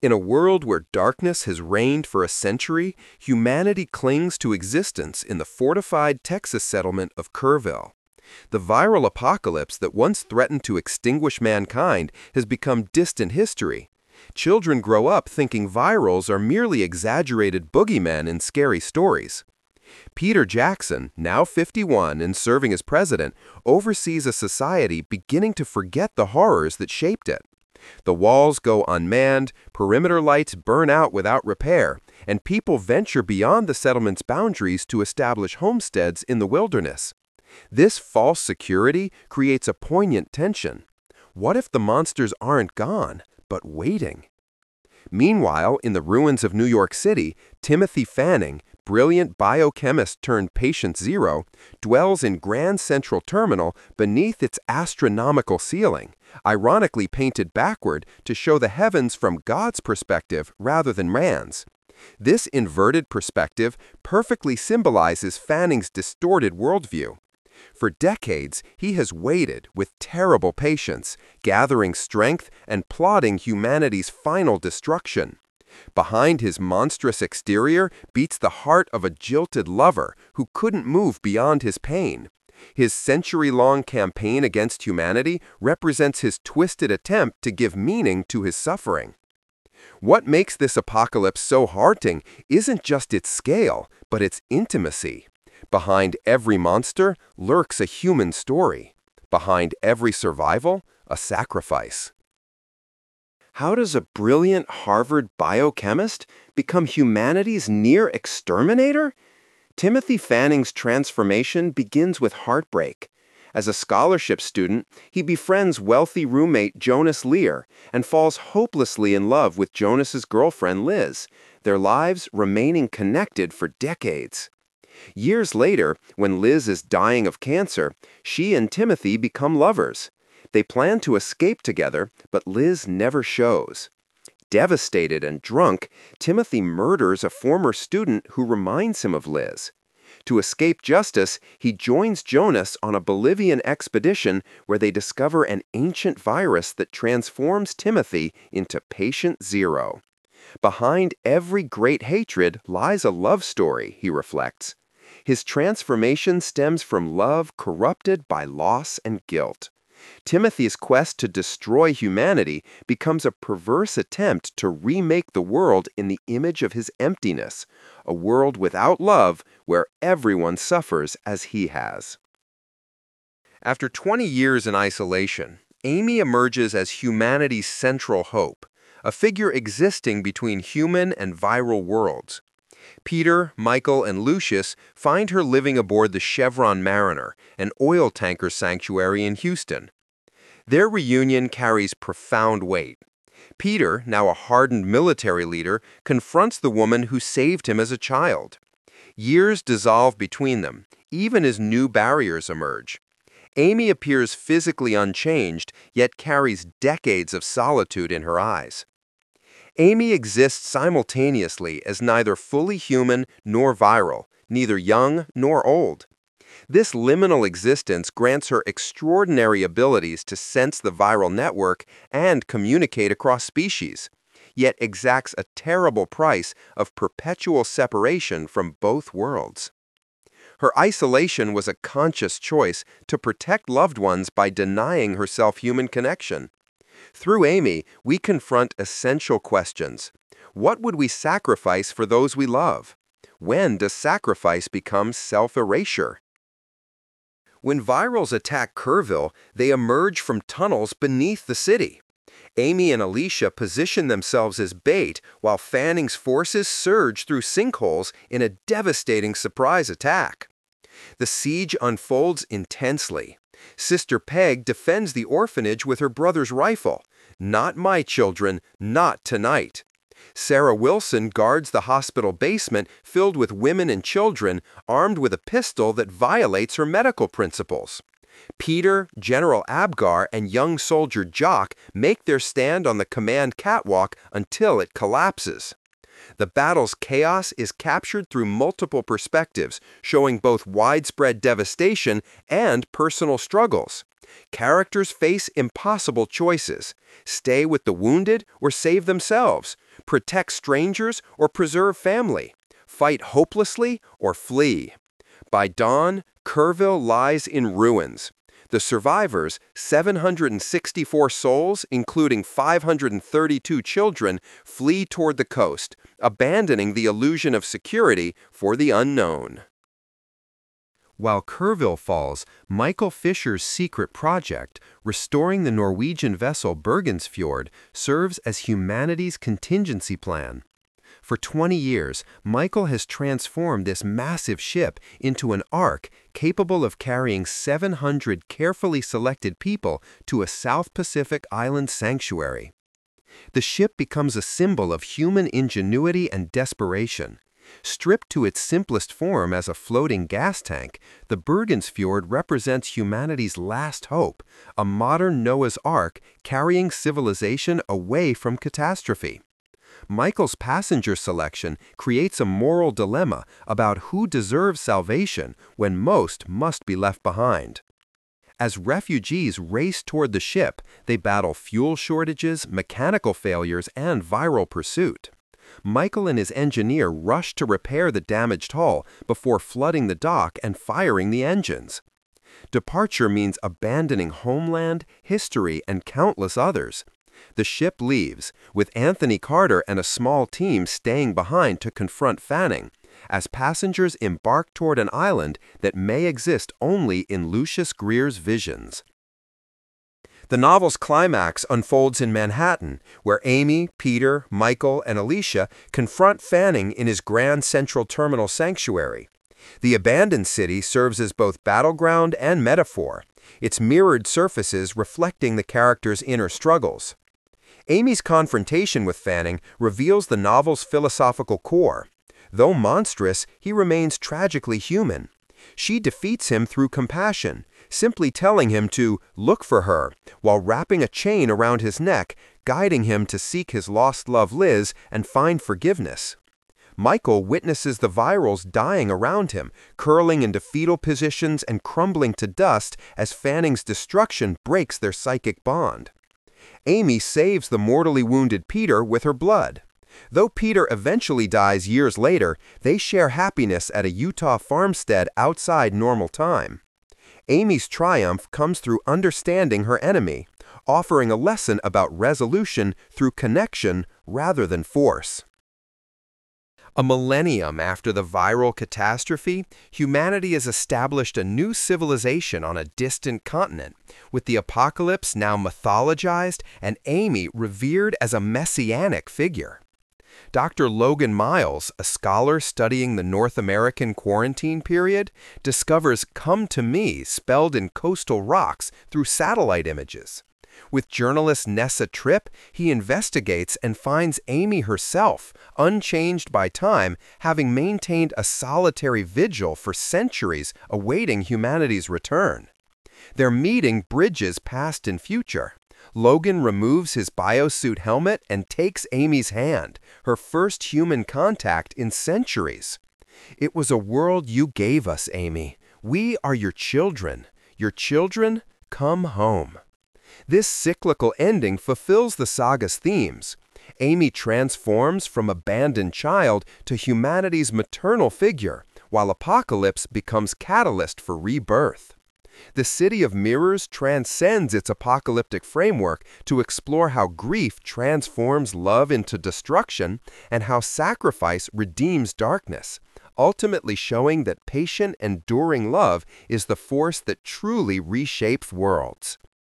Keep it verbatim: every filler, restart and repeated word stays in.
In a world where darkness has reigned for a century, humanity clings to existence in the fortified Texas settlement of Kerrville. The viral apocalypse that once threatened to extinguish mankind has become distant history. Children grow up thinking virals are merely exaggerated boogeymen in scary stories. Peter Jackson, now fifty-one and serving as president, oversees a society beginning to forget the horrors that shaped it. The walls go unmanned, perimeter lights burn out without repair, and people venture beyond the settlement's boundaries to establish homesteads in the wilderness. This false security creates a poignant tension. What if the monsters aren't gone, but waiting? Meanwhile, in the ruins of New York City, Timothy Fanning, brilliant biochemist turned patient zero, dwells in Grand Central Terminal beneath its astronomical ceiling, ironically painted backward to show the heavens from God's perspective rather than man's. This inverted perspective perfectly symbolizes Fanning's distorted worldview. For decades, he has waited with terrible patience, gathering strength and plotting humanity's final destruction. Behind his monstrous exterior beats the heart of a jilted lover who couldn't move beyond his pain. His century-long campaign against humanity represents his twisted attempt to give meaning to his suffering. What makes this apocalypse so haunting isn't just its scale, but its intimacy. Behind every monster lurks a human story. Behind every survival, a sacrifice. How does a brilliant Harvard biochemist become humanity's near exterminator? Timothy Fanning's transformation begins with heartbreak. As a scholarship student, he befriends wealthy roommate Jonas Lear and falls hopelessly in love with Jonas's girlfriend Liz, their lives remaining connected for decades. Years later, when Liz is dying of cancer, she and Timothy become lovers. They plan to escape together, but Liz never shows. Devastated and drunk, Timothy murders a former student who reminds him of Liz. To escape justice, he joins Jonas on a Bolivian expedition where they discover an ancient virus that transforms Timothy into patient zero. Behind every great hatred lies a love story, he reflects. His transformation stems from love corrupted by loss and guilt. Timothy's quest to destroy humanity becomes a perverse attempt to remake the world in the image of his emptiness, a world without love where everyone suffers as he has. After twenty years in isolation, Amy emerges as humanity's central hope, a figure existing between human and viral worlds. Peter, Michael, and Lucius find her living aboard the Chevron Mariner, an oil tanker sanctuary in Houston. Their reunion carries profound weight. Peter, now a hardened military leader, confronts the woman who saved him as a child. Years dissolve between them, even as new barriers emerge. Amy appears physically unchanged, yet carries decades of solitude in her eyes. Amy exists simultaneously as neither fully human nor viral, neither young nor old. This liminal existence grants her extraordinary abilities to sense the viral network and communicate across species, yet exacts a terrible price of perpetual separation from both worlds. Her isolation was a conscious choice to protect loved ones by denying herself human connection. Through Amy, we confront essential questions. What would we sacrifice for those we love? When does sacrifice become self-erasure? When virals attack Kerrville, they emerge from tunnels beneath the city. Amy and Alicia position themselves as bait while Fanning's forces surge through sinkholes in a devastating surprise attack. The siege unfolds intensely. Sister Peg defends the orphanage with her brother's rifle. Not my children, not tonight. Sarah Wilson guards the hospital basement filled with women and children, armed with a pistol that violates her medical principles. Peter, General Abgar, and young soldier Jock make their stand on the command catwalk until it collapses. The battle's chaos is captured through multiple perspectives, showing both widespread devastation and personal struggles. Characters face impossible choices: stay with the wounded or save themselves, protect strangers or preserve family, fight hopelessly or flee. By dawn, Kerrville lies in ruins. The survivors, seven hundred sixty-four souls, including five hundred thirty-two children, flee toward the coast, abandoning the illusion of security for the unknown. While Kerrville falls, Michael Fisher's secret project, restoring the Norwegian vessel Bergensfjord, serves as humanity's contingency plan. For twenty years, Michael has transformed this massive ship into an ark capable of carrying seven hundred carefully selected people to a South Pacific island sanctuary. The ship becomes a symbol of human ingenuity and desperation. Stripped to its simplest form as a floating gas tank, the Bergensfjord represents humanity's last hope, a modern Noah's Ark carrying civilization away from catastrophe. Michael's passenger selection creates a moral dilemma about who deserves salvation when most must be left behind. As refugees race toward the ship, they battle fuel shortages, mechanical failures, and viral pursuit. Michael and his engineer rush to repair the damaged hull before flooding the dock and firing the engines. Departure means abandoning homeland, history, and countless others. The ship leaves, with Anthony Carter and a small team staying behind to confront Fanning, as passengers embark toward an island that may exist only in Lucius Greer's visions. The novel's climax unfolds in Manhattan, where Amy, Peter, Michael, and Alicia confront Fanning in his Grand Central Terminal sanctuary. The abandoned city serves as both battleground and metaphor, its mirrored surfaces reflecting the characters' inner struggles. Amy's confrontation with Fanning reveals the novel's philosophical core. Though monstrous, he remains tragically human. She defeats him through compassion, simply telling him to look for her, while wrapping a chain around his neck, guiding him to seek his lost love Liz and find forgiveness. Michael witnesses the virals dying around him, curling into fetal positions and crumbling to dust as Fanning's destruction breaks their psychic bond. Amy saves the mortally wounded Peter with her blood. Though Peter eventually dies years later, they share happiness at a Utah farmstead outside normal time. Amy's triumph comes through understanding her enemy, offering a lesson about resolution through connection rather than force. A millennium after the viral catastrophe, humanity has established a new civilization on a distant continent, with the apocalypse now mythologized and Amy revered as a messianic figure. Doctor Logan Miles, a scholar studying the North American quarantine period, discovers "Come to Me" spelled in coastal rocks through satellite images. With journalist Nessa Tripp, he investigates and finds Amy herself, unchanged by time, having maintained a solitary vigil for centuries awaiting humanity's return. Their meeting bridges past and future. Logan removes his biosuit helmet and takes Amy's hand, her first human contact in centuries. "It was a world you gave us, Amy. We are your children. Your children, come home." This cyclical ending fulfills the saga's themes. Amy transforms from abandoned child to humanity's maternal figure, while Apocalypse becomes catalyst for rebirth. The City of Mirrors transcends its apocalyptic framework to explore how grief transforms love into destruction and how sacrifice redeems darkness, ultimately showing that patient, enduring love is the force that truly reshapes worlds.